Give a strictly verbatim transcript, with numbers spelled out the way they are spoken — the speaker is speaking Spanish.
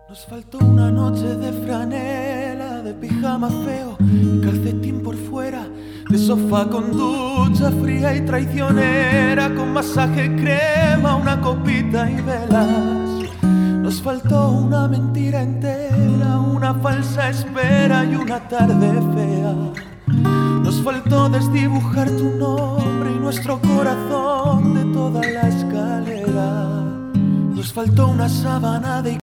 Nos faltó una noche de franela, de pijama feo y calcetín por fuera, de sofá con ducha fría y traicionera, con masaje crema, una copita y velas. Nos faltó una mentira entera, una falsa espera y una tarde fea. Nos faltó desdibujar tu nombre y nuestro corazón de toda la escalera. Nos faltó una sábana de